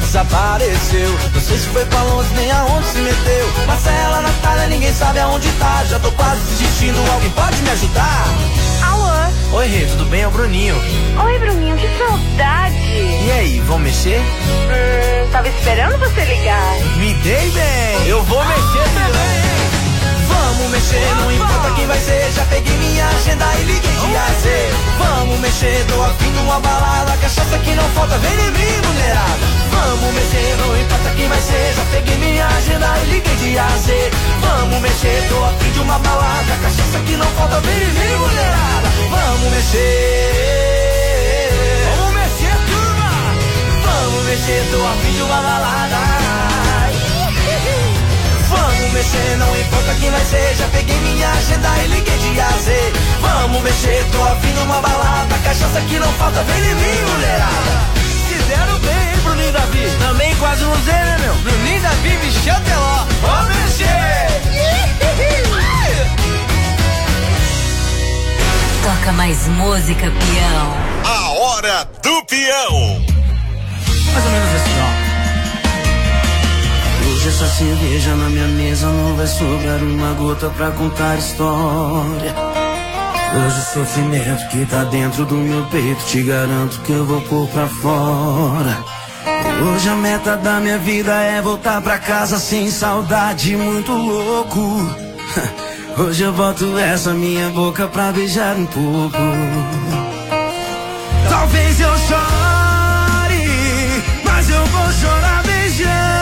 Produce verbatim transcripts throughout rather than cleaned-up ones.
desapareceu. Não sei se foi pra Londres nem aonde se meteu. Marcela, Natália, ninguém sabe aonde tá. Já tô quase desistindo, alguém pode me ajudar? Alô? Oi, Rê, tudo bem? É o Bruninho. Oi, Bruninho, que saudade. E aí, vão mexer? Hum, tava esperando você ligar. Me dei bem, eu vou mexer também. Vamos mexer, não importa quem vai ser. Já peguei minha agenda e liguei de A a Z. Vamos mexer, tô afim de uma balada. Cachaça que não falta, vem em mim, mulherada. Vamos mexer, não importa quem vai ser. Já peguei minha agenda e liguei de A a Z. Vamos mexer, tô afim de uma balada. Cachaça que não falta, vem em mim, mulherada. Vamos mexer. Vamos mexer, turma. Vamos mexer, tô afim de uma balada. Vamos mexer, não importa quem vai ser. Já peguei minha agenda e liguei de A a Z. Vamos mexer, tô afim de uma balada. Cachaça que não falta, vem em mim, mulherada. Fizeram bem, hein, Bruninho e Davi? Também quase não usei, né, meu? Bruninho e Davi, Michel Teló. Vamos mexer! Toca mais música, peão. A hora do peão. Mais ou menos assim, ó. Hoje essa cerveja na minha mesa não vai sobrar uma gota pra contar história. Hoje o sofrimento que tá dentro do meu peito te garanto que eu vou pôr pra fora. Hoje a meta da minha vida é voltar pra casa sem saudade, muito louco. Hoje eu boto essa minha boca pra beijar um pouco. Talvez eu chore, mas eu vou chorar beijando.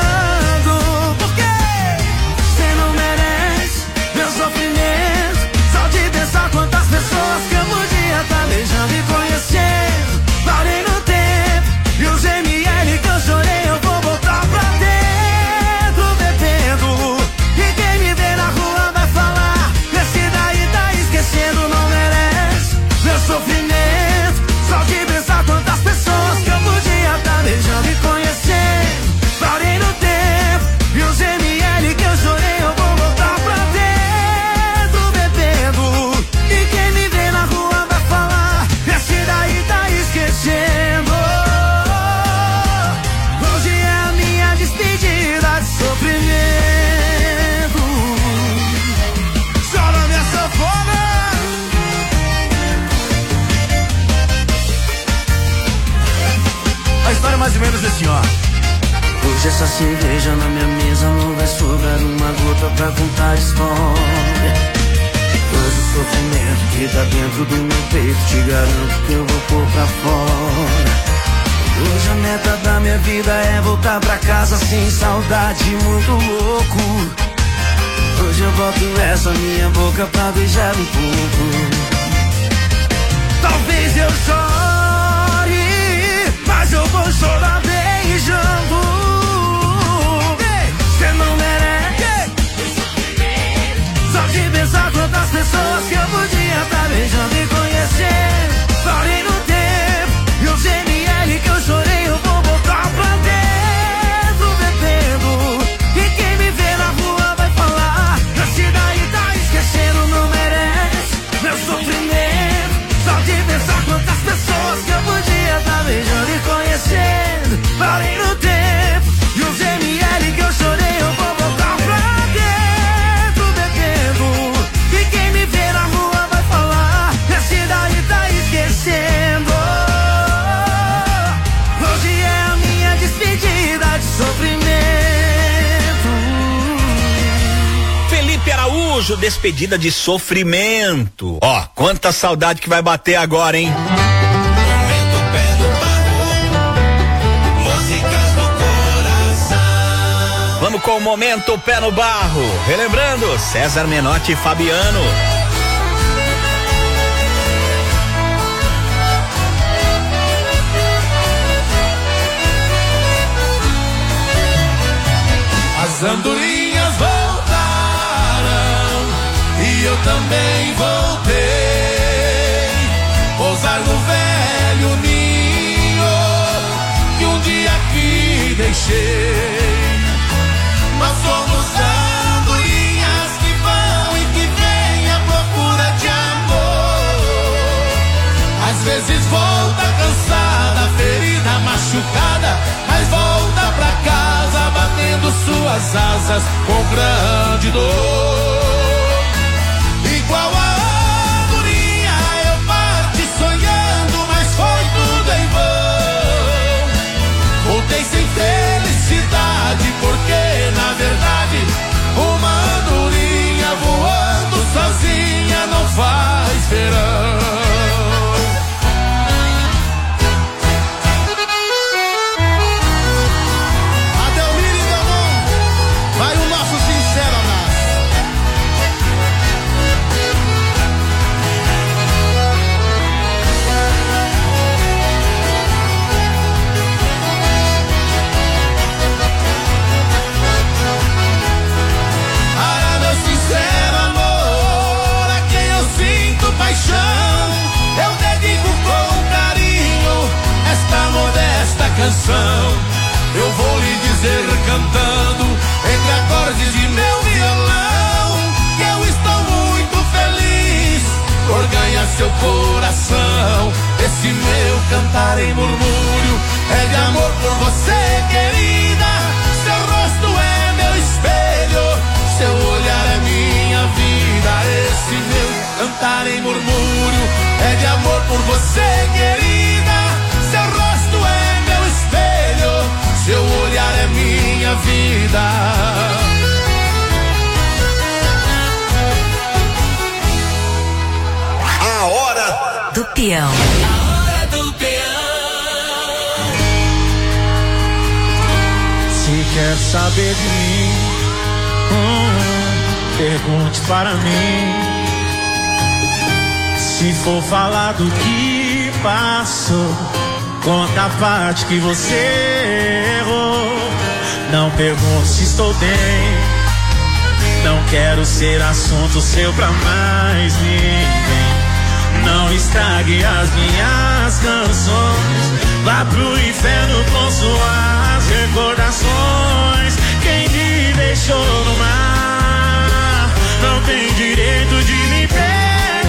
Quantas pessoas que eu podia tá beijando e conhecendo. Parei no tempo e os M L que eu chorei eu vou botar pra dentro bebendo. E quem me vê na rua vai falar: esse daí tá esquecendo, não merece meu sofrimento. Só de pensar quantas pessoas que eu podia tá beijando e conhecendo. Parei no tempo e os M L que eu chorei eu vou botar pra dentro bebendo. E quem me vê na rua vai falar: esse daí tá esquecendo. Hoje é a minha despedida de sofrimento. Chora minha sanfona. A história é mais ou menos assim, ó. Hoje essa cerveja na minha mesa não vai sobrar uma gota pra contar história. Hoje o sofrimento que tá dentro do meu peito te garanto que eu vou pôr pra fora. Hoje a meta da minha vida é voltar pra casa sem saudade, muito louco. Hoje eu boto essa minha boca pra beijar um pouco. Talvez eu chore, mas eu vou chorar beijando. Cê não merece. Só de pensar quantas pessoas que eu podia tá beijando e conhecendo. Parei no tempo e os M L que eu chorei eu vou botar pra dentro bebendo. E quem me vê na rua vai falar: esse daí tá esquecendo, não merece meu sofrimento. Só de pensar quantas pessoas que eu podia tá beijando e conhecendo. Parei no tempo e os M L que eu chorei eu vou botar pra dentro bebendo. E quem me vê na rua vai falar: esse daí tá esquecendo. Hoje é a minha despedida de sofrimento. Felipe Araújo, despedida de sofrimento. Ó, quanta saudade que vai bater agora, hein? Vamos com o momento Pé no Barro. Relembrando, César Menotti e Fabiano. As andorinhas voltaram e eu também voltei. Pousar no velho ninho que um dia aqui deixei. Nós somos andorinhas que vão e que vêm à procura de amor. Às vezes volta cansada, ferida, machucada, mas volta pra suas asas com grande dor. Igual a andorinha eu parti sonhando, mas foi tudo em vão. Voltei sem felicidade, porque na verdade uma andorinha voando sozinha não faz verão. Eu dedico com carinho esta modesta canção. Eu vou lhe dizer cantando entre acordes de meu violão que eu estou muito feliz por ganhar seu coração. Esse meu cantar em murmúrio é de amor por você, querida. Seu rosto é meu espelho, seu olhar é minha vida. Esse meu cantar em murmúrio é de amor por você, querida. Seu rosto é meu espelho, seu olhar é minha vida. A hora do peão. A hora do peão. Se quer saber de mim, hum, pergunte para mim. Se for falar do que passou, conta a parte que você errou. Não pergunte se estou bem, não quero ser assunto seu pra mais ninguém. Não estrague as minhas canções, vá pro inferno com suas recordações. Quem me deixou no mar não tem direito de me perguntar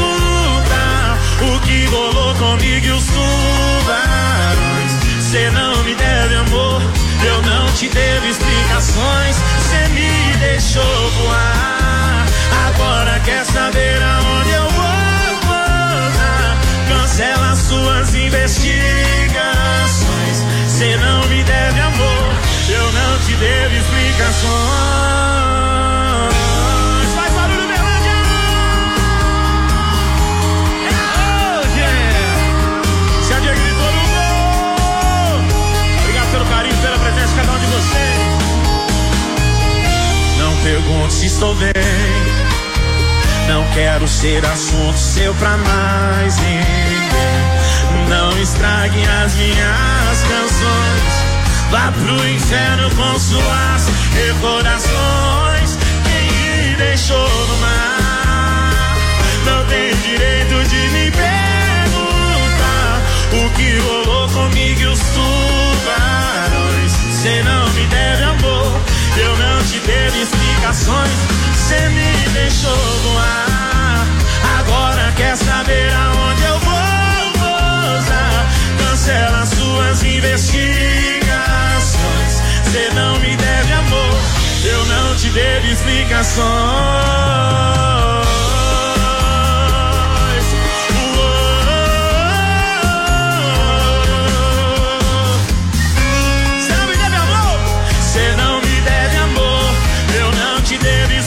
o que rolou comigo e os tubarões. Cê não me deve amor, eu não te devo explicações. Cê me deixou voar, agora quer saber aonde eu vou pousar. Cancela suas investigações. Cê não me deve amor, eu não te devo explicações. Pela presença de cada um de vocês. Não pergunte se estou bem, não quero ser assunto seu pra mais ninguém. Não estrague as minhas canções, vá pro inferno com suas recordações. Quem me deixou no mar não tem direito de me perguntar o que rolou comigo e os tubarões. Cê não me deve amor, eu não te devo explicações. Cê me deixou voar, agora quer saber aonde eu vou pousar. Cancela suas investigações. Cê não me deve amor, eu não te devo explicações. Devo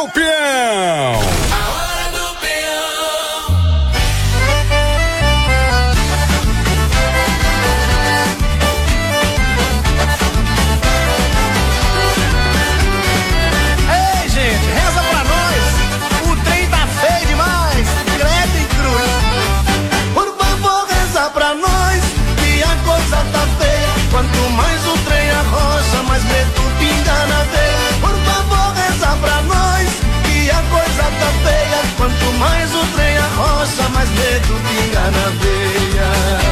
do Peão. A hora do Peão. Ei, gente, reza pra nós. O trem tá feio demais. Credo e cruz. Por favor, reza pra nós. Que a coisa tá feia. Quanto mais o trem arrocha, mais medo pinga na veia. Por favor, reza pra nós. Que a coisa tá feia. Quanto mais o trem arrocha, mais medo pinga na veia.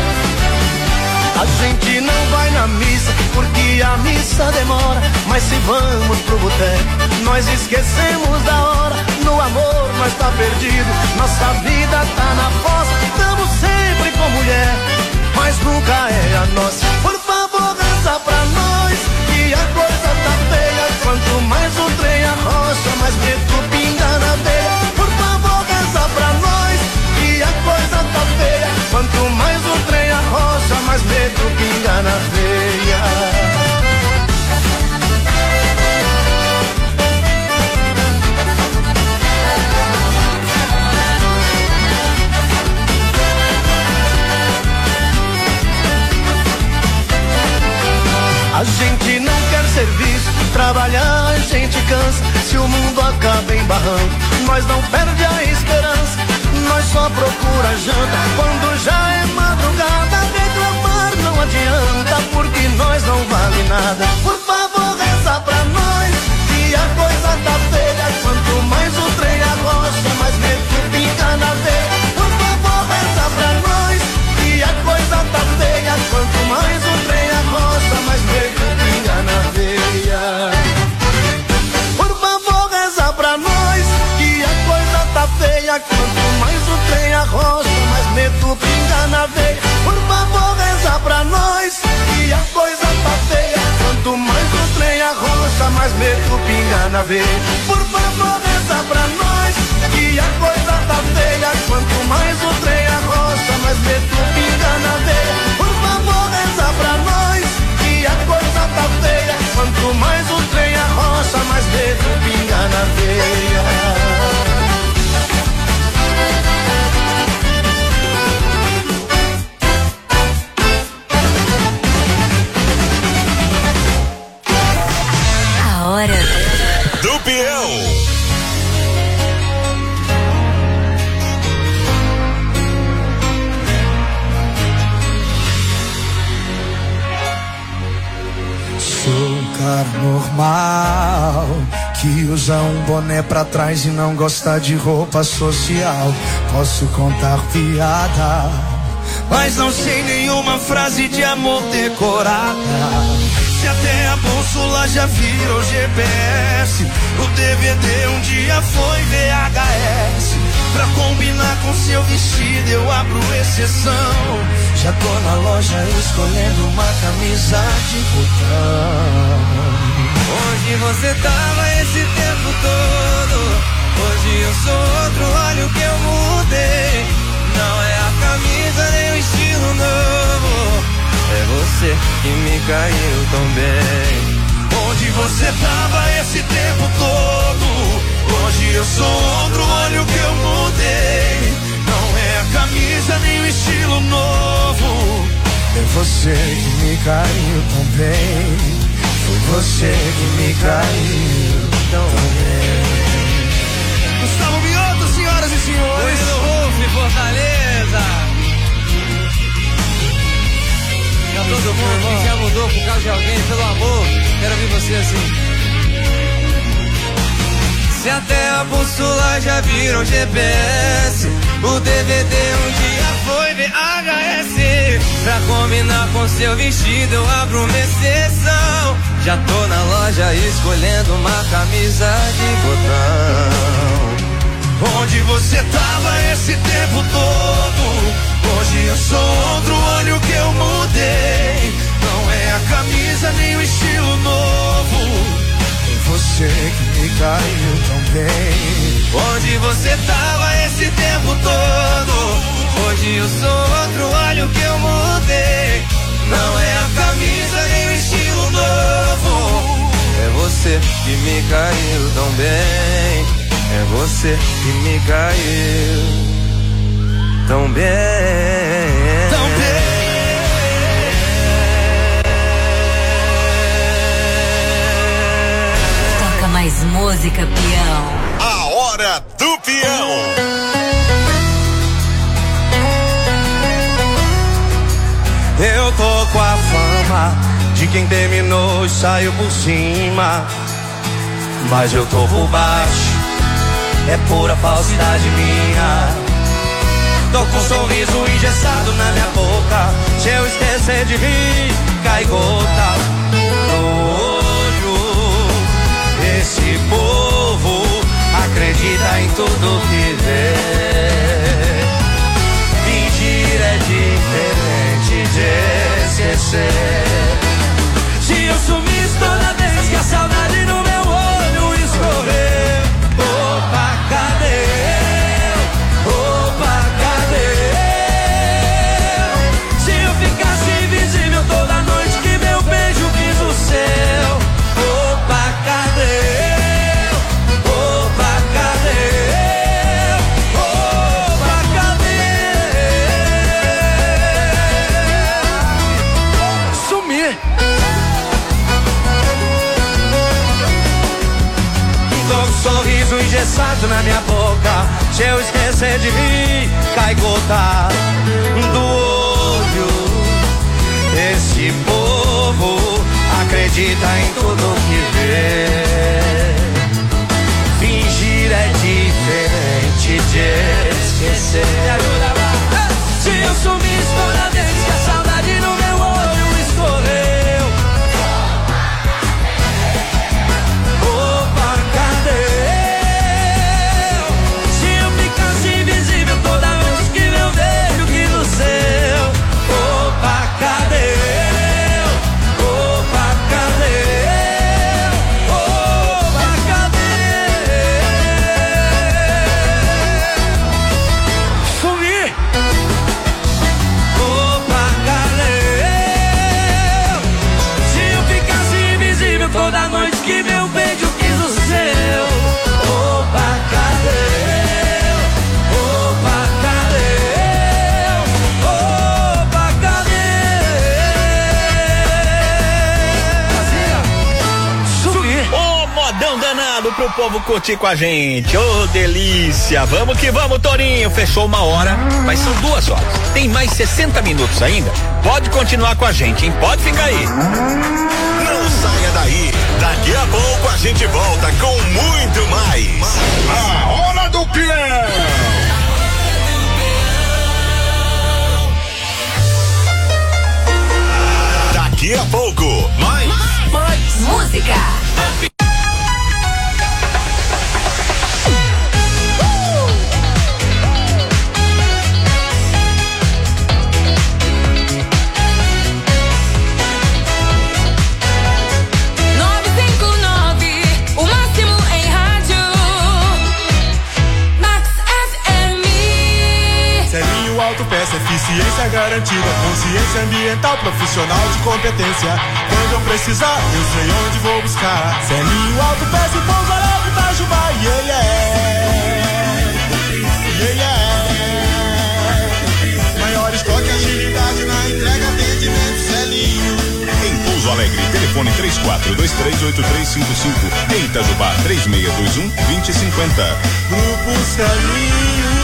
A gente não vai na missa porque a missa demora. Mas se vamos pro boteco, nós esquecemos da hora. No amor nós tá perdido, nossa vida tá na fossa. Estamos sempre com mulher, mas nunca é a nossa. Por favor, reza pra nós, que a coisa tá feia. Quanto mais o trem arrocha, mais medo pinga na veia. Por favor, reza pra nós, que a coisa tá feia. Quanto mais o trem arrocha, mais medo pinga na veia. A gente não quer serviço, trabalhar a gente cansa. Se o mundo acaba em barranco, nós não perde a esperança. Nós só procura janta quando já é madrugada. Reclamar não adianta, porque nós não vale nada. Por favor, reza pra nós, que a coisa tá feia. Quanto mais o trem arrocha, mais medo pinga na veia. Por favor, reza pra nós, que a coisa tá feia. Quanto mais o trem arrocha, mais medo pinga na veia. Por favor, reza pra nós, que a coisa tá feia. Quanto mais o trem arrocha, mais medo pinga na veia. Por favor, reza pra nós, que a coisa tá feia. Quanto mais o trem arrocha, mais medo pinga na veia. Por favor, reza pra nós, que a coisa tá feia. Quanto mais o trem arrocha, mais medo pinga na veia. Por favor, reza pra nós, que a coisa tá feia. Quanto mais o trem arrocha, mais medo pinga na veia. A hora do Peão. Sou um cara normal que usa um boné pra trás e não gosta de roupa social. Posso contar piada, mas não sei nenhuma frase de amor decorada. Se até a bússola já virou G P S, o D V D um dia foi V H S. Pra combinar com seu vestido eu abro exceção. Já tô na loja escolhendo uma camisa de botão. Onde você tava esse tempo todo? Hoje eu sou outro, olha o que eu mudei. Não é a camisa nem o estilo novo, é você que me caiu tão bem. Onde você tava esse tempo todo? Hoje eu sou outro, olha o que eu mudei. Não é a camisa nem o estilo novo, é você que me caiu tão bem. Foi você que me caiu tão bem. Gustavo Mioto, senhoras e senhores. Luiz do Ruf, Fortaleza. Pra todo mundo que já mudou por causa de alguém, pelo amor, quero ouvir você assim. Se até a bússola já virou G P S, o D V D um dia foi V H S. Pra combinar com seu vestido eu abro uma exceção. Já tô na loja escolhendo uma camisa de botão. Onde você tava esse tempo todo? Hoje eu sou outro, olha o que eu mudei. Não é a camisa nem o estilo novo, é você que me caiu tão bem. Onde você tava esse tempo todo? Hoje eu sou outro, olha o que eu mudei. Não é a camisa nem o estilo novo, é você que me caiu tão bem. É você que me caiu tão bem, tão bem. Toca mais música, peão. A hora do peão. Eu tô com a fama de quem terminou e saiu por cima, mas eu tô por baixo, é pura falsidade minha. Tô com um sorriso engessado na minha boca, se eu esquecer de rir, cai gota no olho. Esse povo acredita em tudo que vê, fingir é diferente de esquecer. Se eu sumisse toda vez que a saudade no meu olho escorrer, opa, cadê eu? Opa, cadê eu? Se eu ficasse invisível toda noite que meu beijo quis o céu, opa, cadê eu? Opa, cadê eu? Opa, cadê eu? Sumir. Sorriso engessado na minha boca, se eu esquecer de rir, cai gota do olho. Esse povo acredita em tudo que vê, fingir é diferente de esquecer. Me ajuda lá. Se eu sumisse toda vez que a saudade no meu olho escorreu, opa, cadê? Toda noite que meu beijo quis o seu, opa, cadê eu? Opa, cadê eu? Opa, cadê eu? Sumir. Ô, modão danado pro povo curtir com a gente, ô, oh, delícia. Vamos que vamos, Torinho. Fechou uma hora, mas são duas horas. Tem mais sessenta minutos ainda. Pode continuar com a gente, hein? Pode ficar aí. Não saia daí. Daqui a pouco a gente volta com muito mais. A hora do peão. Daqui a pouco, mais, mais, mais música. Autopeça, eficiência garantida, consciência ambiental, profissional de competência. Quando eu precisar, eu sei onde vou buscar. Celinho Autopeça e Pouso Alegre, Itajubá, yeah, yeah. Yeah, yeah. Maior estoque, agilidade na entrega, atendimento, Celinho. Em Pouso Alegre, telefone três quatro dois três oito três cinco cinco. Em Itajubá, três seis dois um dois zero cinco zero. Grupo Celinho.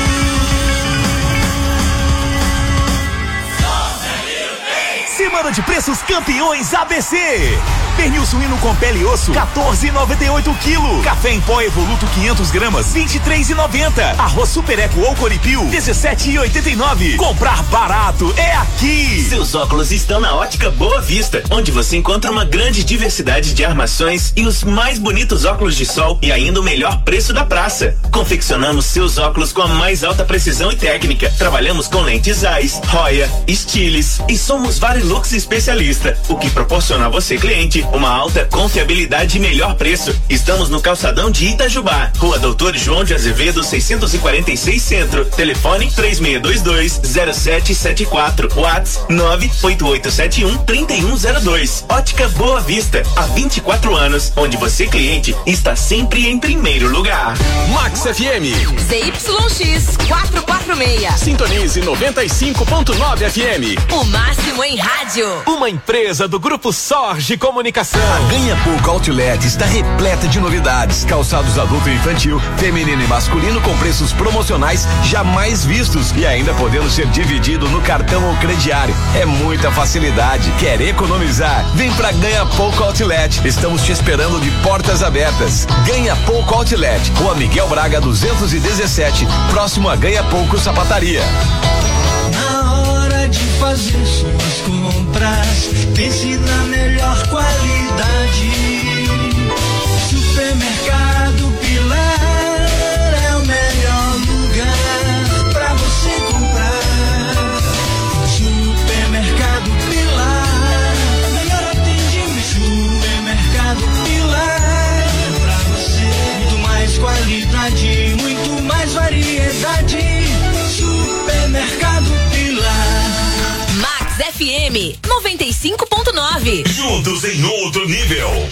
Semana de preços campeões A B C. Pernil suíno com pele e osso, quatorze e noventa e oito quilo. Café em pó Evoluto quinhentas gramas, vinte e três e noventa. Arroz Super Eco ou Coripil, dezessete e oitenta e nove. Comprar barato é aqui. Seus óculos estão na Ótica Boa Vista, onde você encontra uma grande diversidade de armações e os mais bonitos óculos de sol e ainda o melhor preço da praça. Confeccionamos seus óculos com a mais alta precisão e técnica. Trabalhamos com lentes Zeiss, Roya, Stiles e somos vários Box Especialista, o que proporciona a você, cliente, uma alta confiabilidade e melhor preço. Estamos no calçadão de Itajubá, Rua Doutor João de Azevedo, seiscentos e quarenta e seis Centro. Telefone três seis dois dois zero sete sete quatro. WhatsApp nove oito oito sete um três um zero dois. Ótica Boa Vista, há vinte e quatro anos, onde você, cliente, está sempre em primeiro lugar. Max F M. Z Y X quatrocentos e quarenta e seis. Sintonize noventa e cinco ponto nove F M. O máximo em rádio. Uma empresa do Grupo Sorge Comunicação. A Ganha Pouco Outlet está repleta de novidades. Calçados adulto e infantil, feminino e masculino com preços promocionais jamais vistos e ainda podendo ser dividido no cartão ou crediário. É muita facilidade. Quer economizar? Vem pra Ganha Pouco Outlet. Estamos te esperando de portas abertas. Ganha Pouco Outlet, Rua Miguel Braga duzentos e dezessete, próximo a Ganha Pouco Sapataria. Na hora de fazer suas compras, pense na melhor qualidade. Supermercado Pilar é o melhor lugar pra você comprar. Supermercado Pilar, melhor atendimento. Supermercado Pilar, pra você muito mais qualidade, muito mais variedade. Supermercado Pilar. Max F M noventa e cinco ponto nove. Juntos em outro nível.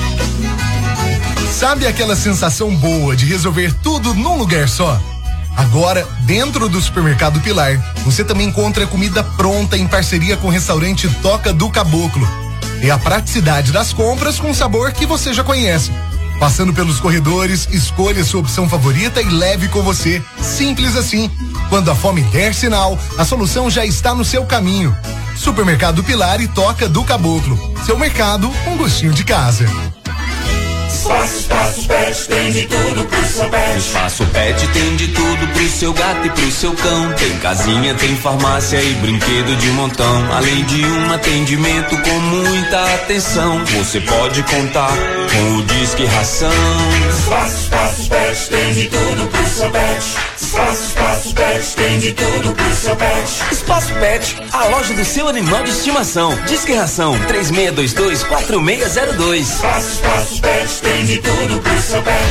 Sabe aquela sensação boa de resolver tudo num lugar só? Agora, dentro do Supermercado Pilar, você também encontra comida pronta em parceria com o restaurante Toca do Caboclo. É a praticidade das compras com sabor que você já conhece. Passando pelos corredores, escolha sua opção favorita e leve com você. Simples assim. Quando a fome der sinal, a solução já está no seu caminho. Supermercado Pilar e Toca do Caboclo. Seu mercado, um gostinho de casa. Espaço, Espaço Pet tem de tudo pro seu pet. Espaço Pet tem de tudo pro seu gato e pro seu cão. Tem casinha, tem farmácia e brinquedo de montão. Além de um atendimento com muita atenção. Você pode contar com o Disque Ração. Espaço, Espaço Pet tem de tudo pro seu pet. Espaço, Espaço Pet tem de tudo pro seu pet. Espaço Pet, a loja do seu animal de estimação. Disque Ração três seis dois dois quatro seis zero dois. Espaço, Espaço Pet tem de tudo pro seu pet.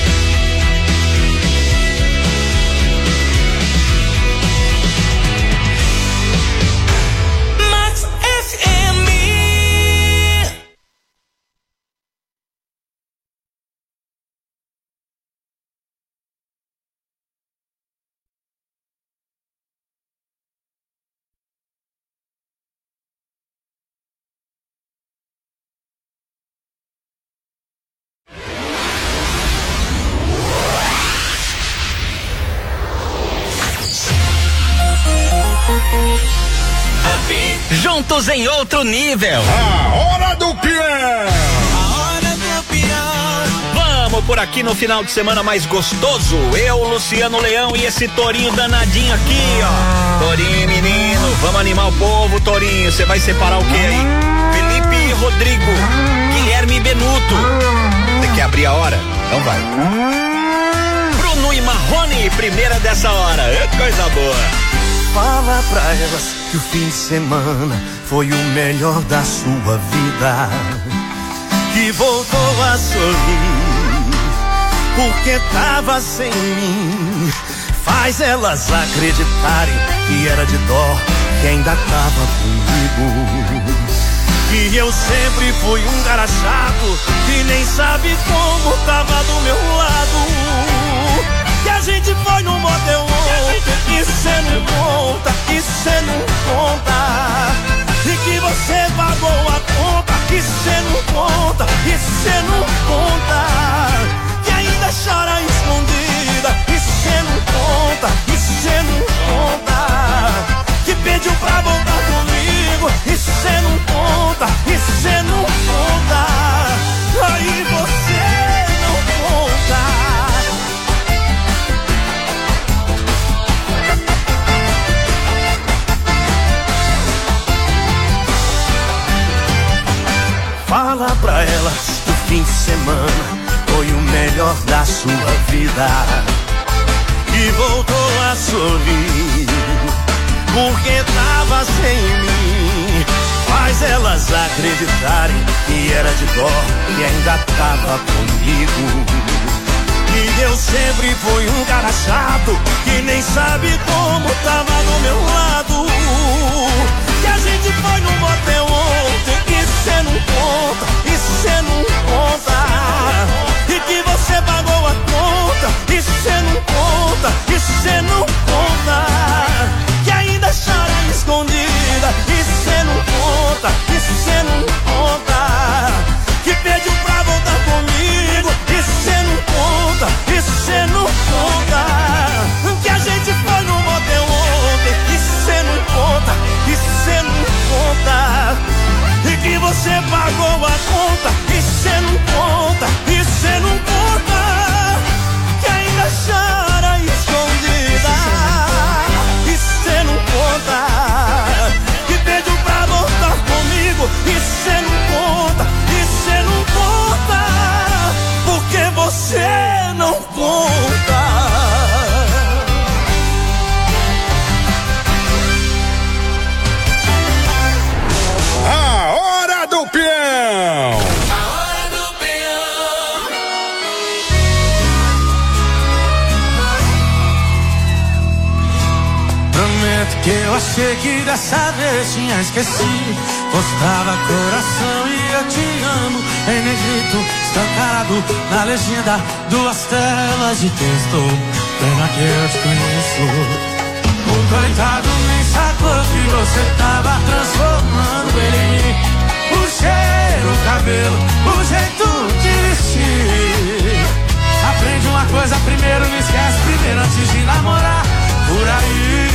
Max F M. Juntos em outro nível. A hora do peão. A hora do peão. Vamos por aqui no final de semana mais gostoso. Eu, Luciano Leão e esse Torinho danadinho aqui, ó. Torinho, menino, vamos animar o povo, Torinho. Você vai separar o que aí? Felipe Rodrigo, Guilherme Benuto. Você quer abrir a hora? Então vai. Bruno e Marrone, primeira dessa hora. É coisa boa. Fala pra elas que o fim de semana foi o melhor da sua vida, que voltou a sorrir porque tava sem mim. Faz elas acreditarem que era de dó, que ainda tava comigo, que eu sempre fui um cara chato que nem sabe como tava do meu lado. Que a gente foi no motel ontem, e cê não conta, e cê não conta. E que você pagou a conta, que cê não conta, e cê não conta. Que ainda chora escondida, e cê não conta, e cê não conta. Que pediu pra voltar comigo, e cê não conta, e cê não conta. Aí você não conta. Fala pra elas que o fim de semana foi o melhor da sua vida, que voltou a sorrir porque tava sem mim. faz elas acreditarem que era de dó e ainda tava comigo. E eu sempre fui um cara chato que nem sabe como tava do meu lado. Que a gente foi no motel ontem e cê não conta, e cê não conta. E que você pagou a conta e cê não conta, e cê não conta. Que ainda chora escondida e cê não conta, e cê não conta. Que pediu pra voltar comigo e cê não conta, e cê não conta. Que a gente foi no motel ontem e cê não conta, e cê não conta. E que você pagou a conta e cê não conta, e cê não conta. Que ainda chora escondida e cê não conta. Que pediu pra voltar comigo e cê não conta, e cê não conta. Porque você não conta. A hora do peão. A hora do peão. Prometo que eu achei que dessa vez tinha esquecido. Postava coração e eu te amo em negrito, escancarado na legenda, duas telas de texto. Pena que eu te conheço. O coitado nem sacou que você tava transformando ele em mim. O cheiro, o cabelo, o jeito de vestir. Aprende uma coisa primeiro, não esquece primeiro antes de namorar. Por aí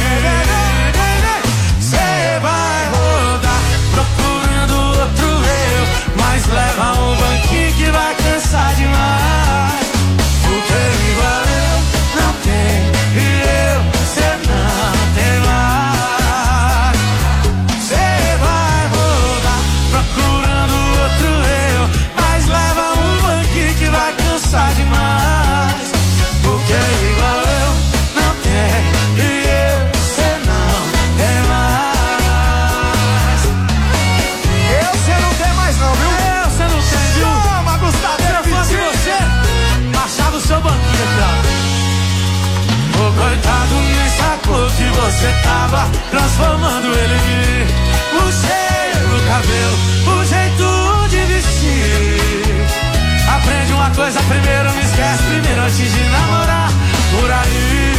cê vai rodar procurando outro eu, mas leva um banquinho que vai cansar demais. Porque igual eu não tem e eu cê não tem mais. Cê vai rodar procurando outro eu, mas leva um banquinho que vai cansar demais. Porque igual eu não tem e eu cê não tem mais. Eu cê não tem mais não, viu? Eu cê não tem, viu? Toma, Gustavo, se eu fosse você, achava o seu banquinho aqui, ó. O coitado nem sacou que você tava transformando ele em mim. O cheiro, o cabelo, o jeito de vestir. Aprende uma coisa primeiro, não esquece primeiro antes de namorar. Por aí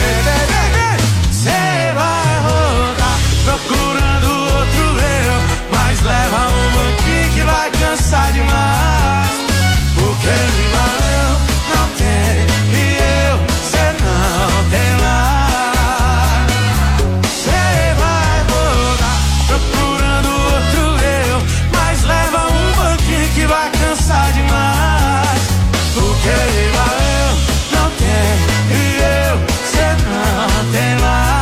cê vai rodar procurando outro eu, mas leva um banquinho que vai cansar demais. Porque igual eu não tenho e eu cê não tem mais. Cê vai rodar procurando outro eu, mas leva um banquinho que vai cansar demais. Porque igual eu não tenho e eu cê não tem mais.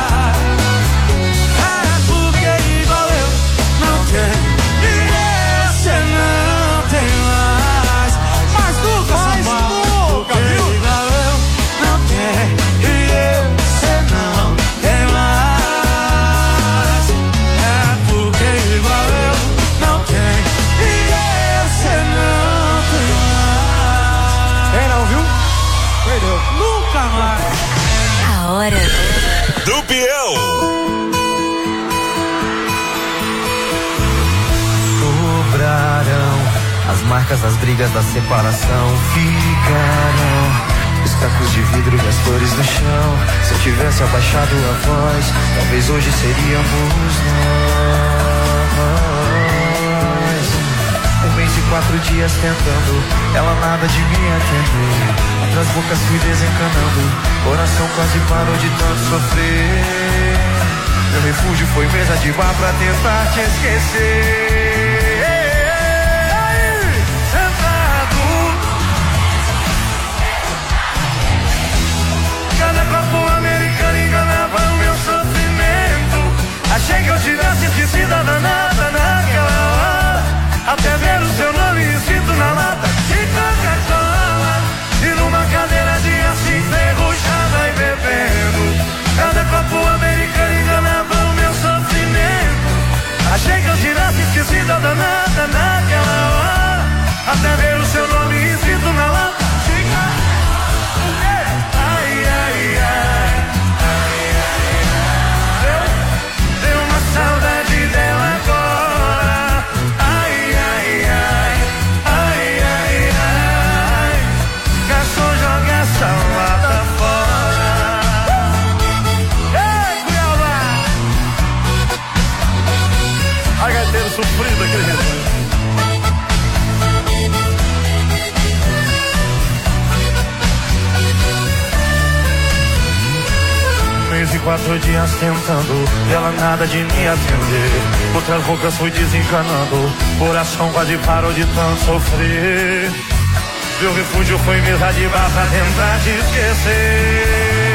É porque igual eu não tenho e eu cê não tem mais. Mas nunca, mais nunca, viu? Igual eu não tenho e eu cê não tem mais. É porque igual eu não tenho e eu cê não tem mais. Tem não, viu? Perdeu. Nunca mais. A hora do peão. Sobrarão as marcas das brigas da separação. Ficarão os cacos de vidro e as flores no chão. Se eu tivesse abaixado a voz, talvez hoje seríamos nós. Um mês e quatro dias tentando, ela nada de me atender. Outras bocas fui desencanando, coração quase parou de tanto sofrer. Meu refúgio foi mesa de bar pra tentar te esquecer. Aí, sentado, cada copo americano enganava o meu sofrimento. Achei que eu tivesse esquecido a danada naquela hora, até ver o seu nome escrito na lata de Coca-Cola. E numa cadeira de aço enferrujada e bebendo, cada copo americano enganava o meu sofrimento. Achei que eu quatro dias tentando, ela nada de me atender. Outras bocas fui desencanando, coração quase parou de tanto sofrer. Meu refúgio foi mesa de bar pra tentar te esquecer.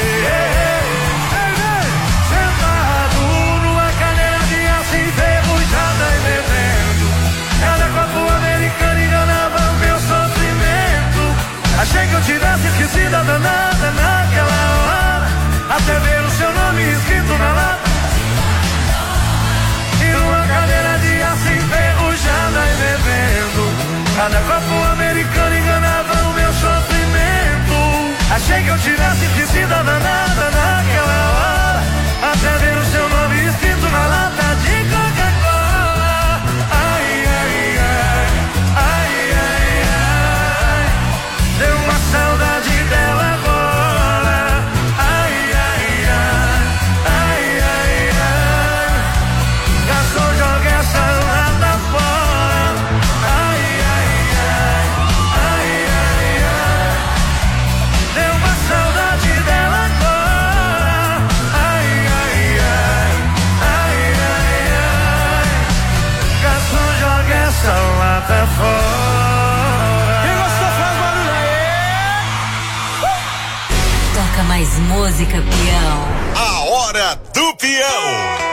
Sentado numa cadeira de aço enferrujada e bebendo, cada copo americano enganava o meu sofrimento. Achei que eu tivesse esquecido a danada naquela hora, até ver o seu nome escrito na lata. E numa cadeira de aço enferrujada e bebendo, cada copo americano enganava o meu sofrimento. Achei que eu tivesse esquecido a danada naquela hora, até ver o seu nome escrito na lata de Coca-Cola. Ai, ai, ai, ai, ai, ai, deu uma saudade dela agora. Ai, ai, ai, ai, ai, ai, gastou, joga essa lata fora. Ai, ai, ai, ai, ai, ai, deu uma saudade dela agora. Ai, ai, ai, ai, ai, ai, gastou, joga essa lata fora. Quem gostou faz barulho aí. Toca mais música, peão. A hora do peão.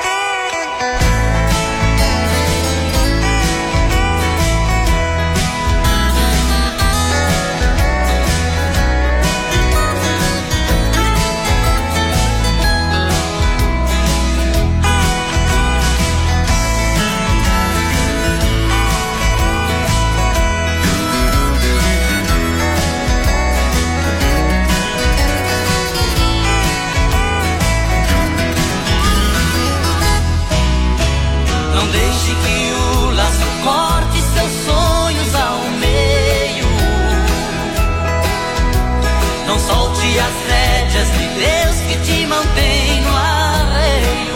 Não deixe que o laço corte seus sonhos ao meio. Não solte as rédeas de Deus que te mantém no arreio.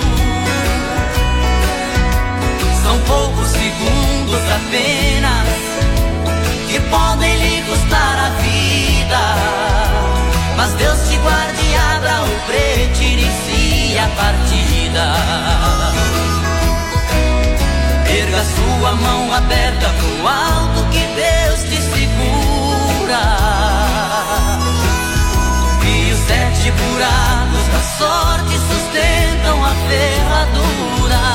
São poucos segundos apenas que podem lhe custar a vida. Mas Deus te guarde e abra o preto e inicie a partida. Erga sua mão aberta pro alto que Deus te segura. E os sete buracos da sorte sustentam a ferradura.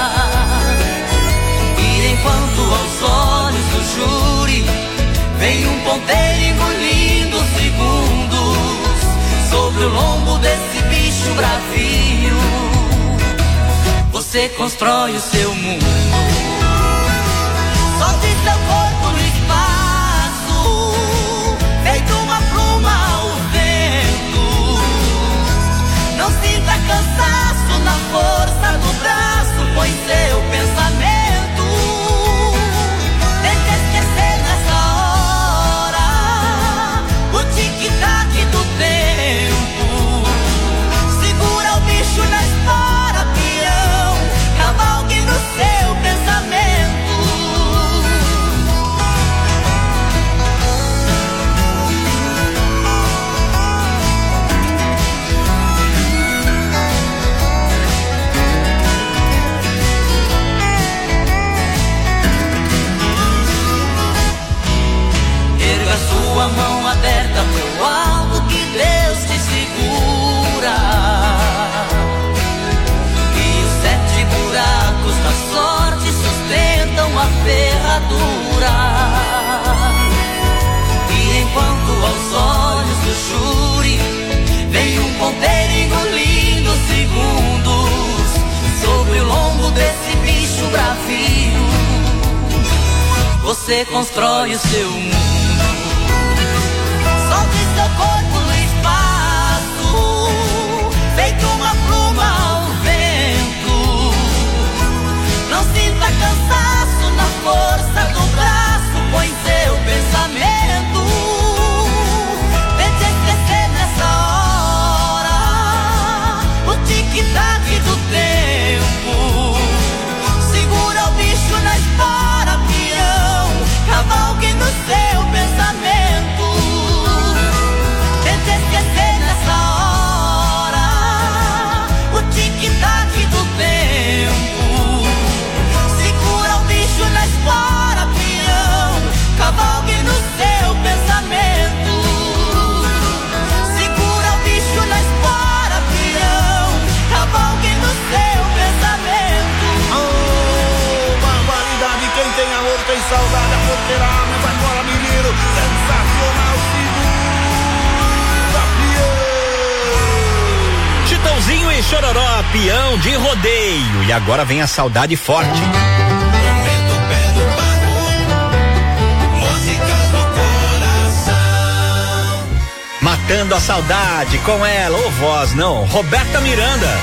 E enquanto aos olhos do júri vem um ponteiro engolindo segundos sobre o lombo desse bicho bravio, você constrói o seu mundo. Solte seu corpo no espaço, feito uma pluma ao vento. Não sinta cansaço na força do braço, põe seu pensamento. Tente esquecer nessa hora o tic-tac do tempo. Segura o bicho na espora, peão, cavalgue no seu pensamento. Erga sua mão aberta pro alto que Deus te segura. E os sete buracos da sorte sustentam a ferradura. E enquanto aos olhos do júri vem um ponteiro engolindo segundos sobre o lombo desse bicho bravio, você constrói o seu mundo. Solte seu corpo no espaço, feito uma pluma ao vento. Não sinta cansaço na força do braço, põe seu pensamento. Tente esquecer nessa hora o tic-tac do tempo. Segura o bicho na espora, peão, cavalgue no seu pensamento. Chororó, peão de rodeio. E agora vem a saudade forte. Matando a saudade com ela, ô voz não, Roberta Miranda.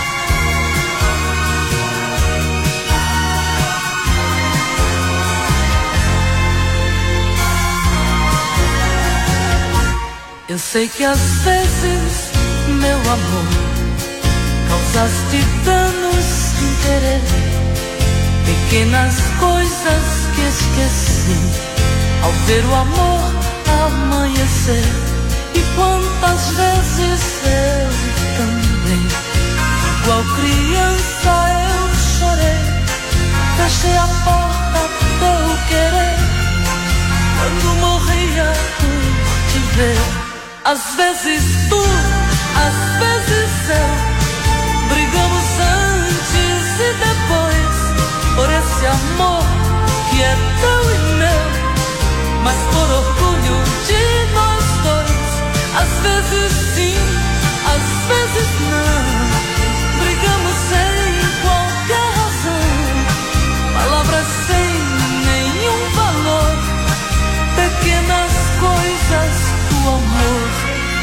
Eu sei que às vezes, meu amor, causaste danos sem querer, pequenas coisas que esqueci ao ver o amor amanhecer. E quantas vezes eu também, igual criança eu chorei, fechei a porta teu querer, quando morria por te ver. Às vezes tu, às vezes eu, brigamos antes e depois, por esse amor que é teu e meu, mas por orgulho de nós dois. Às vezes sim, às vezes não, brigamos sem qualquer razão, palavras sem nenhum valor, pequenas coisas do amor.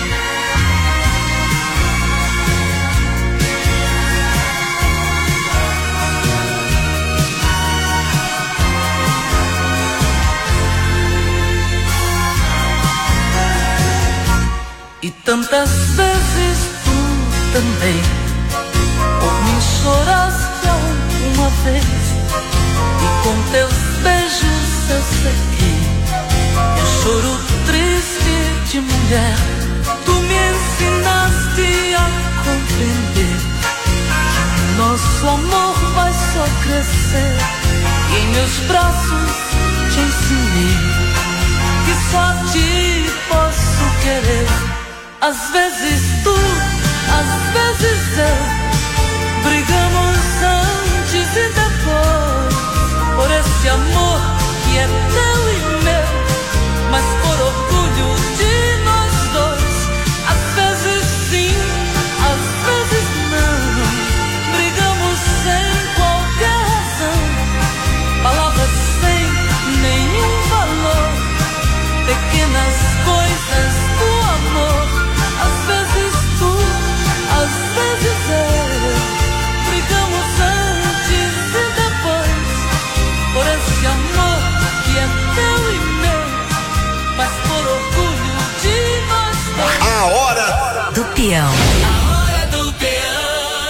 E tantas vezes tu também por mim choraste alguma vez, e com teus beijos eu sequei eu choro triste de mulher. Tu me ensinaste a compreender que nosso amor vai só crescer, e em meus braços te ensinei que só a ti posso querer. Às vezes tu, às vezes eu, brigamos antes e depois, por esse amor que é teu e meu, mas por orgulho de nós dois. Às vezes sim, às vezes não, brigamos sem qualquer razão, palavras sem nenhum valor, pequenas coisas do amor. Às vezes tu, às vezes eu, brigamos antes e depois, por esse amor que é teu e meu, mas por orgulho de nós dois. A hora do peão. A hora do peão.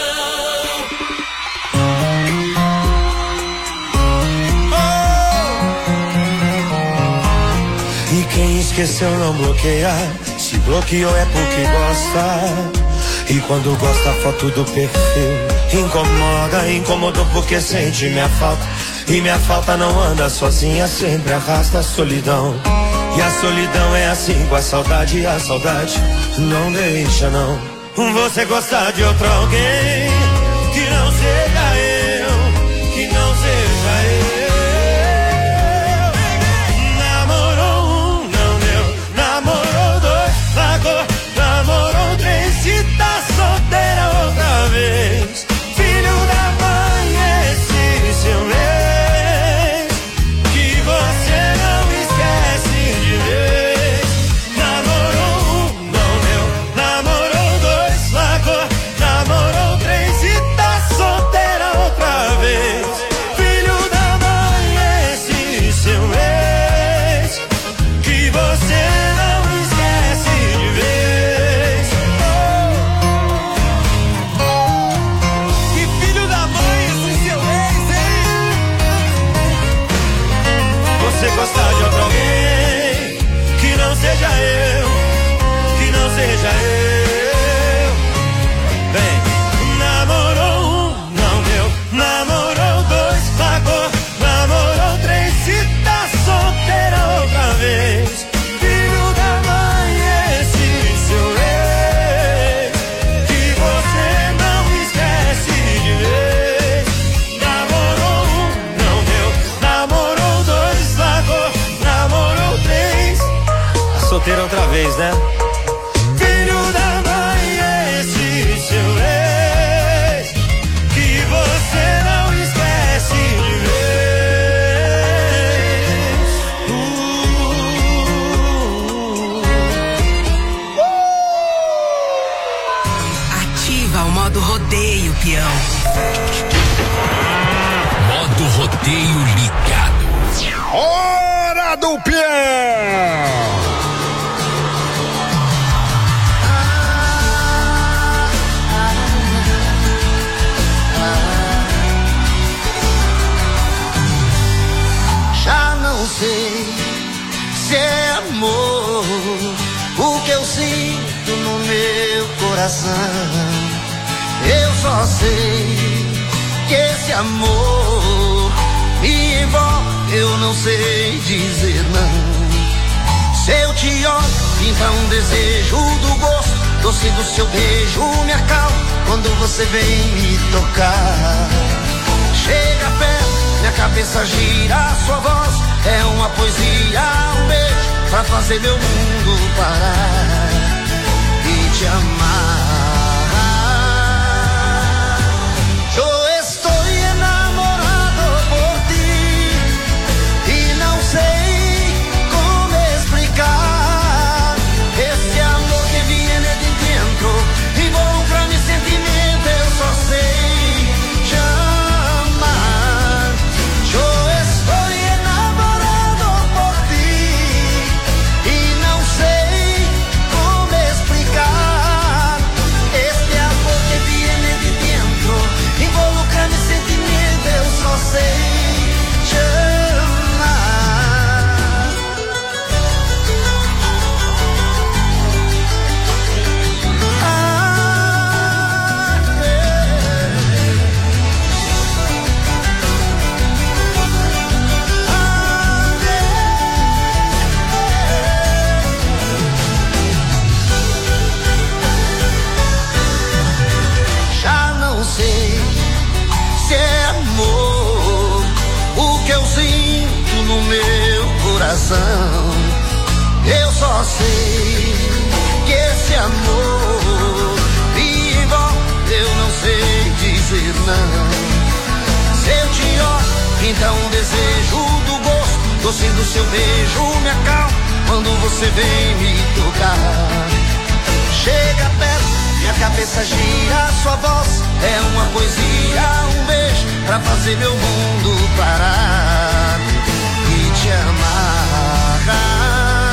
Oh! E quem esqueceu não bloqueia, se bloqueou é porque gosta. E quando gosta a foto do perfil incomoda, incomodou porque sente minha falta. E minha falta não anda sozinha, sempre arrasta a solidão. E a solidão é assim com a saudade, e a saudade não deixa não. Você gostar de outro alguém que não seja eu, que não seja eu. Se tá solteira outra vez, filho da mãe, esse seu ex, que você não esquece de vez. Namorou um, não deu, namorou dois, largou, namorou três. Se tá solteira outra vez, filho da mãe, esse seu ex, que você não esquece de vez. Você gostar de outro alguém que não seja eu, que não seja eu. Bem, namorou um, não deu, namorou dois, pagou, namorou três. Se tá solteira outra vez, filho da mãe, esse seu ex, que você não esquece de vez. Namorou um, não deu, namorou dois, namorou três. A solteira outra vez, né? Filho da mãe, esse seu ex. rodeio, peão. Modo rodeio ligado. Hora do peão! Já não sei se é amor o que eu sinto no meu coração. Eu só sei que esse amor me envolve, eu não sei dizer não. Se eu te olho, pinta um desejo do gosto, doce do seu beijo me acalma quando você vem me tocar. Chega perto, minha cabeça gira, sua voz é uma poesia, um beijo pra fazer meu mundo parar e te amar. Eu estou enamorado por ti e não sei como explicar esse amor que viene de dentro, envolve meu sentimento, eu só sei te amar. Eu estou enamorado por ti e não sei como explicar esse amor que viene de dentro, involucra meu sentimento, eu só sei te amar. Ah, já não sei se é amor o que eu sinto no meu coração. Eu só sei que esse amor me envolve, eu não sei dizer não. Se eu te olho, então um desejo do gosto, doce do seu beijo me acalma quando você vem me tocar. Chega perto, minha cabeça gira, sua voz é uma poesia, um beijo pra fazer meu mundo parar e te amar.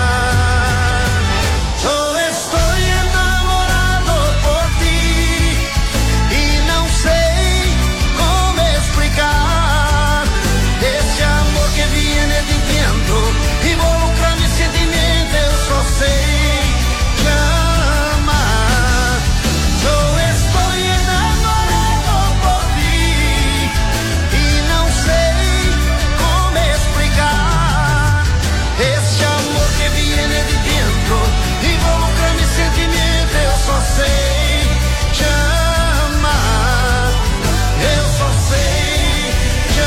Eu estou enamorado por ti e não sei como explicar esse amor que viene de dentro, involucra meu sentimento, eu só sei te amar. Eu estou enamorado por ti e não sei como explicar esse amor que viene de dentro, involucra meu sentimento, eu só sei te amar. Eu só sei te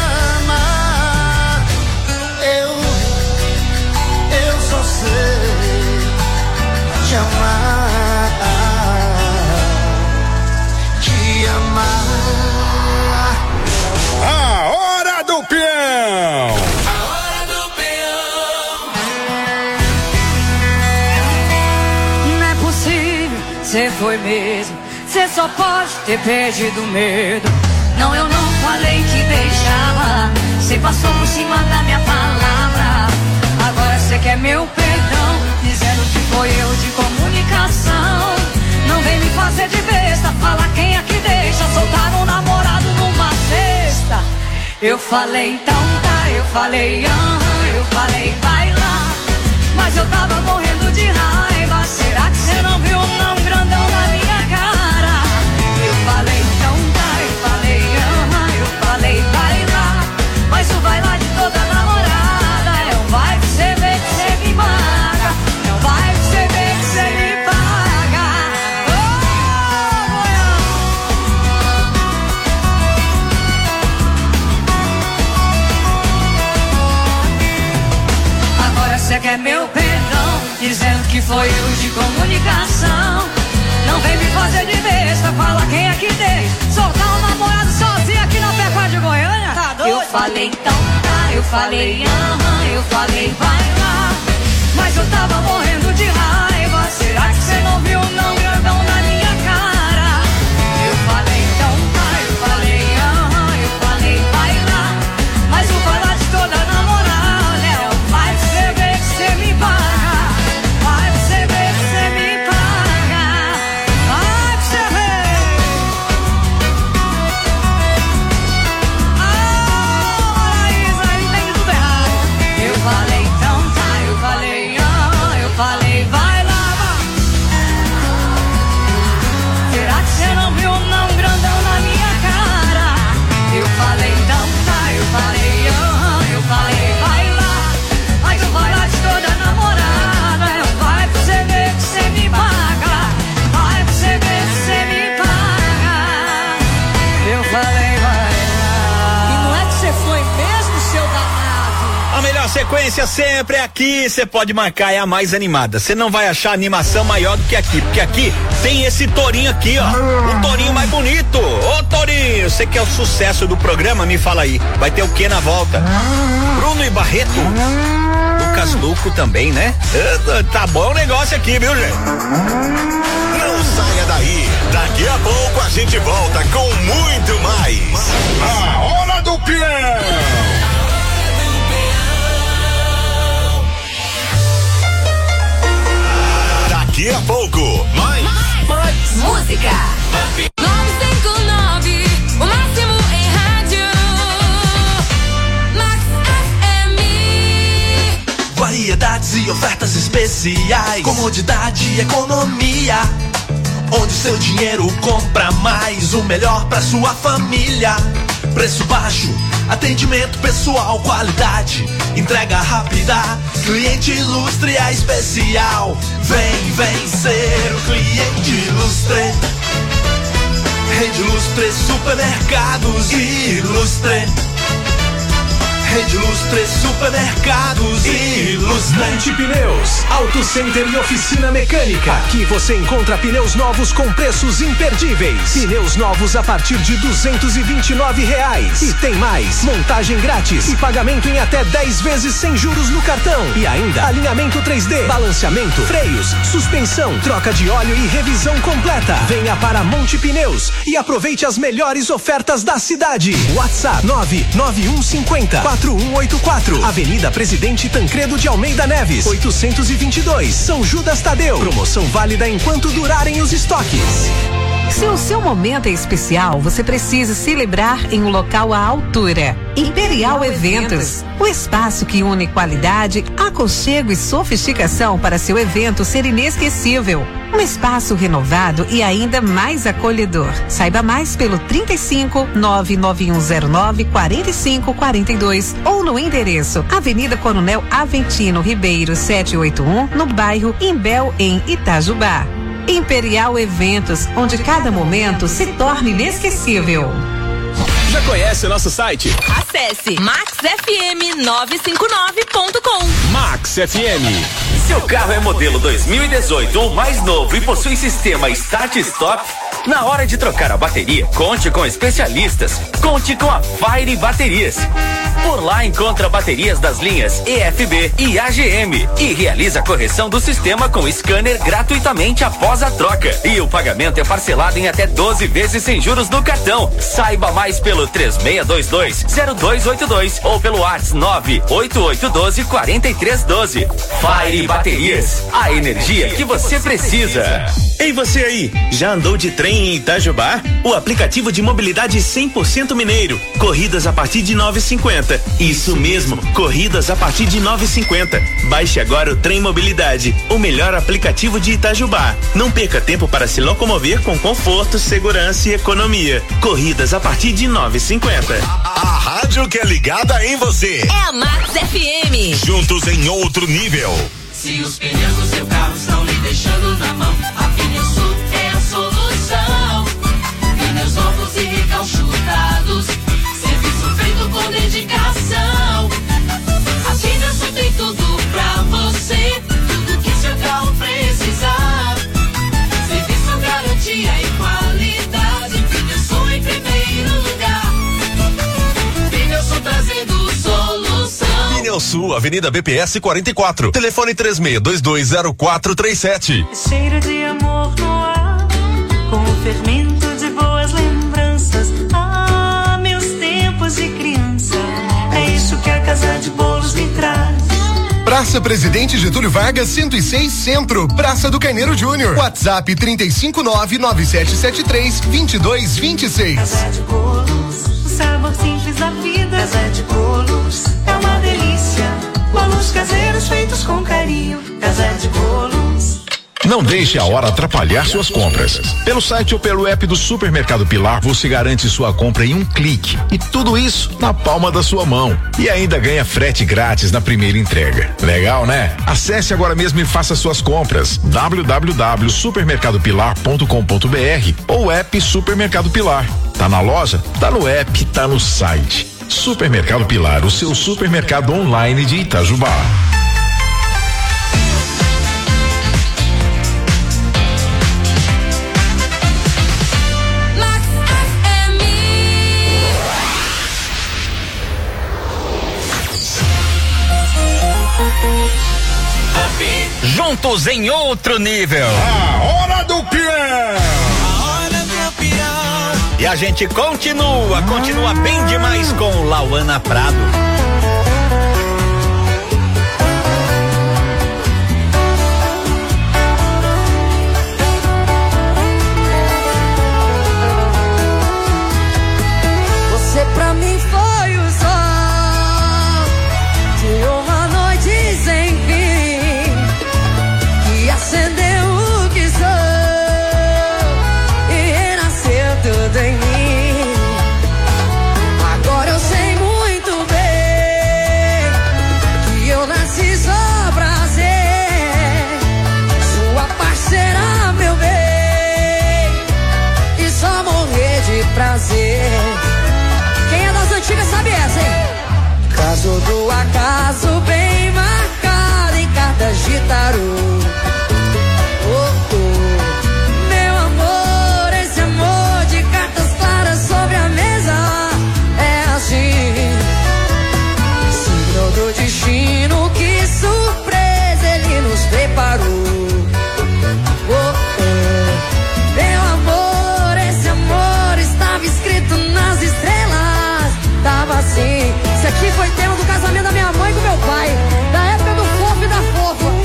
amar. Eu, eu só sei te amar, te amar. A hora do peão! Não é possível, cê foi mesmo. Cê só pode ter perdido medo. Não, eu não falei que deixava. Cê passou por cima da minha palavra. Agora cê quer meu perdão, dizendo que foi eu de comunicação. Não vem me fazer de besta, fala quem é que deixa soltar um namorado numa sexta. Eu falei então tá, eu falei aham, eu falei vai lá. Mas eu tava morrendo de raiva. Será que cê não viu não grandão na minha cara? Eu falei então tá, eu falei aham, eu falei vai lá. Mas o vai lá de toda namorada é um vai que cê vê que cê me paga, é um vai que cê vê que cê me paga. Agora cê quer meu perdão, dizendo que foi eu de comunicação. Não vem me fazer de besta, fala quem é que deixa soltar um namorado sozinho aqui na Pecuária de Goiânia. Tá doido? Eu falei então tá, eu falei aham, eu falei vai lá. Mas eu tava morrendo de raiva. Será que cê não viu não grandão na minha cara? Eu sequência sempre aqui, você pode marcar, é a mais animada. Você não vai achar animação maior do que aqui, porque aqui tem esse tourinho aqui, ó. O tourinho mais bonito. Ô tourinho, você que é o sucesso do programa, me fala aí. Vai ter o que na volta? Bruno e Barreto. Lucas Luco também, né? Tá bom o negócio aqui, viu, gente? Não saia daí. Daqui a pouco a gente volta com muito mais. A Hora do Peão. Daqui a pouco, mais, mais, mais música. nove cinco nove, o máximo em rádio. Max F M. Variedades e ofertas especiais, comodidade e economia. Onde seu dinheiro compra mais, o melhor pra sua família. Preço baixo, atendimento pessoal, qualidade, entrega rápida, cliente ilustre é especial. Vem, vem ser o cliente ilustre. Rede Ilustre Supermercados Ilustre. Rede Ilustre Supermercados Ilustre. Monte Pneus, Auto Center e oficina mecânica. Aqui você encontra pneus novos com preços imperdíveis. Pneus novos a partir de duzentos e vinte e nove reais. E tem mais, montagem grátis e pagamento em até dez vezes sem juros no cartão. E ainda alinhamento três D, balanceamento, freios, suspensão, troca de óleo e revisão completa. Venha para Monte Pneus e aproveite as melhores ofertas da cidade. WhatsApp nove nove um cinco zero quatro um oito quatro, Avenida Presidente Tancredo de Almeida Neves, oitocentos e vinte e dois, São Judas Tadeu. Promoção válida enquanto durarem os estoques. Se o seu momento é especial, você precisa celebrar em um local à altura. Imperial Eventos, o espaço que une qualidade, aconchego e sofisticação para seu evento ser inesquecível. Um espaço renovado e ainda mais acolhedor. Saiba mais pelo trinta e cinco, nove nove um zero nove, quarenta e cinco quarenta e dois ou no endereço Avenida Coronel Aventino Ribeiro setecentos e oitenta e um, no bairro Imbel, em Itajubá. Imperial Eventos, onde cada momento se torna inesquecível. Já conhece o nosso site? Acesse max f m nove cinco nove ponto com. Max F M. Seu carro é modelo dois mil e dezoito ou mais novo e possui sistema Start Stop? Na hora de trocar a bateria, conte com especialistas. Conte com a Fire Baterias. Por lá encontra baterias das linhas E F B e A G M e realiza a correção do sistema com scanner gratuitamente após a troca. E o pagamento é parcelado em até doze vezes sem juros no cartão. Saiba mais pelo três seis dois dois, zero dois oito dois ou pelo WhatsApp nove oito oito um dois, quatro três um dois. Fire Baterias, a energia que você precisa. Ei, você aí, já andou de trem em Itajubá? O aplicativo de mobilidade cem por cento mineiro. Corridas a partir de nove e cinquenta. Isso mesmo, corridas a partir de nove e cinquenta. Baixe agora o Trem Mobilidade, o melhor aplicativo de Itajubá. Não perca tempo para se locomover com conforto, segurança e economia. Corridas a partir de nove e cinquenta. A, a rádio que é ligada em você. É a Max F M. Juntos em outro nível. Se os pneus do seu carro estão lhe deixando na mão, a Pneusul é a solução. Pneus novos e recalchutados, serviço feito com dedicação. A Pneusul tem tudo pra você, tudo que seu carro precisar. Serviço, garantia e qualidade, Pneusul em primeiro lugar. Pneusul trazendo solução. Pneusul, Avenida B P S quarenta e quatro. Telefone três seis dois dois zero quatro três sete. Cheiro de amor no ar, com o fermento de boas lembranças. Ah, meus tempos de criança, é isso que a Casa de Bolos me traz. Praça Presidente Getúlio Vargas, cento e seis Centro, Praça do Carneiro Júnior. WhatsApp trinta e cinco nove nove sete sete três dois dois dois seis. Casa de Bolos, o sabor simples da vida. Casa de Bolos é uma delícia. Bolos caseiros feitos com carinho. Casa de Bolos. Não deixe a hora atrapalhar suas compras. Pelo site ou pelo app do Supermercado Pilar, você garante sua compra em um clique. E tudo isso na palma da sua mão. E ainda ganha frete grátis na primeira entrega. Legal, né? Acesse agora mesmo e faça suas compras. w w w ponto supermercado pilar ponto com ponto b r ou app Supermercado Pilar. Tá na loja? Tá no app, tá no site. Supermercado Pilar, o seu supermercado online de Itajubá. Juntos em outro nível. A hora do peão. A hora do peão. E a gente continua, continua bem demais com Lauana Prado. Você pra mim foi o sol que uma noite sem fim, que acendeu o que sou e renasceu tudo em mim. Agora eu sei muito bem que eu nasci só pra ser sua parceira, meu bem, e só morrer de prazer. Quem é das antigas sabe essa, hein? Caso do acaso bem marcado em cartas de tarô. Oh, oh. Meu amor, esse amor de cartas claras sobre a mesa é assim. Signo do destino, que surpresa ele nos preparou. Oh, oh. Meu amor, esse amor estava escrito nas estrelas. Tava assim. Isso aqui foi tema do casamento da minha mãe com meu pai, da época do fofo e da fofa.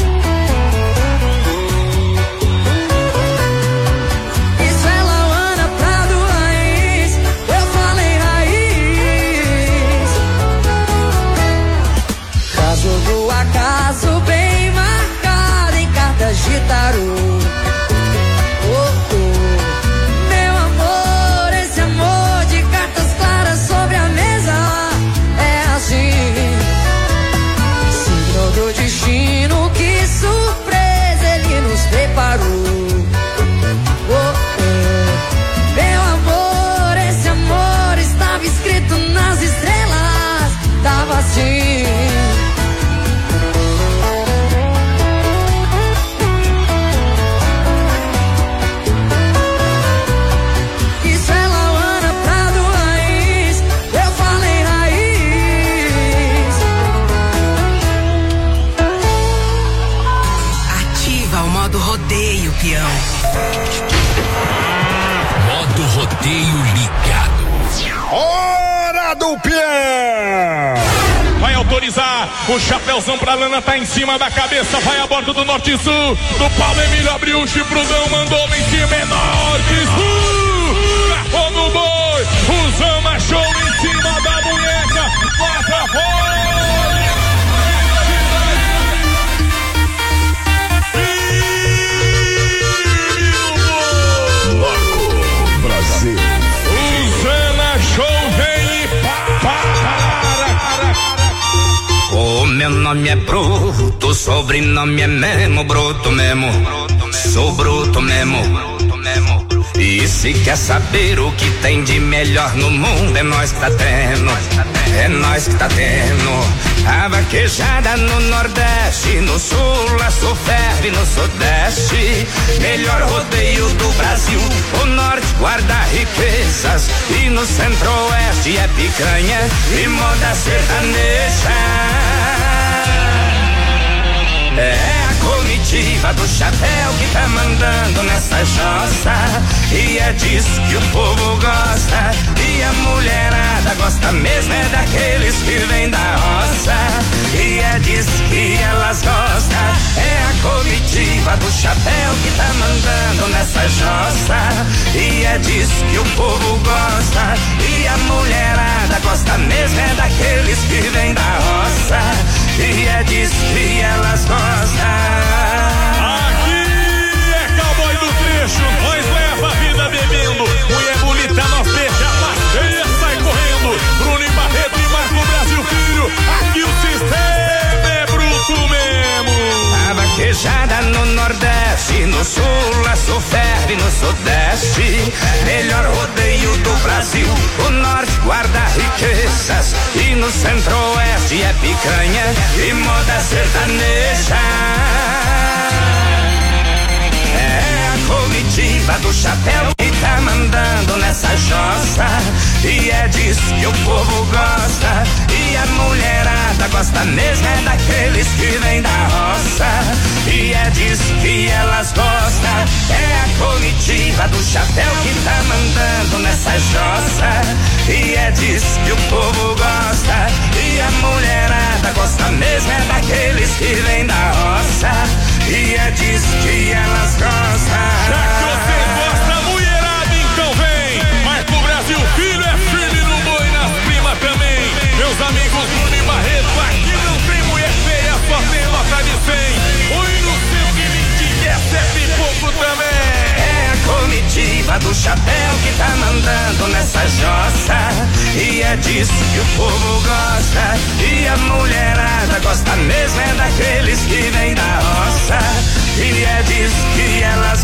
Isso é Lauana Prado raiz, eu falei raiz. Caso do acaso bem marcado em cartas de tarô. Oh, oh. Meu amor, esse amor de cartas claras sobre a mesa é assim. Signo do destino, que surpresa ele nos preparou. Oh, oh. Meu amor, esse amor estava escrito nas estrelas. Tava assim. Isso é Lauana Prado raiz, eu falei raiz. Ativa o modo rodeio, peão. Modo rodeio ligado. Hora do peão. Vai autorizar, o chapéuzão pra lana tá em cima da cabeça, vai a bordo do norte e sul, do Paulo Emílio abriu o chifrudão, mandou lá em cima, é norte e sul, garfou no boi, o Zama show em cima da munheca, passa fora. Brasil. O Zama show vem e O meu nome é Bruto, sobrenome é Memo, bruto mesmo. Sou bruto mesmo. E se quer saber o que tem de melhor no mundo, é nós que tá tendo. É nós que tá tendo. A vaquejada no Nordeste, no Sul, a sul ferve no Sudeste. Melhor rodeio do Brasil. O Norte guarda riquezas e no Centro-Oeste é picanha e moda sertaneja. É a comitiva do chapéu que tá mandando nessa jossa, e é disso que o povo gosta, e a mulherada gosta mesmo é daqueles que vêm da roça, e é disso que elas gostam. É a comitiva do chapéu que tá mandando nessa jossa, e é disso que o povo gosta, e a mulherada gosta mesmo é daqueles que vêm da roça, e é disso que elas gostam. Aqui é cowboy do trecho, nós leva a vida bebendo, mulher bonita nós deixa a passeia, sai correndo, Bruno e Barreto e Marco Brasil Filho, aqui o sistema é bruto mesmo. A vaquejada no Nordeste, no Sul, a sul ferve no Sudeste, melhor rodeio meio do Brasil, o norte guarda riquezas e no centro-oeste é picanha e moda sertaneja. É a comitiva do chapéu que tá mandando nessa jossa e é disso que o povo gosta e a mulherada gosta mesmo é daqueles que vem da roça e é disso que elas gostam. É a comitiva do chapéu que tá mandando nessa jossa e é disso que o povo gosta e a mulherada gosta mesmo é daqueles que vem da roça e é disso que elas gostam. Já que você gosta, mulherada, então vem. Marco Brasil, filho é firme no boi, nas primas também. Meus amigos Bruno e Barreto, aqui não tem mulher feia, só tem nota de cem. Oi no cento e vinte, que é sete e pouco também. É a comitiva do chapéu que tá mandando nessa jossa e é disso que o povo gosta e a mulherada gosta mesmo é daqueles que vem da roça e é disso que elas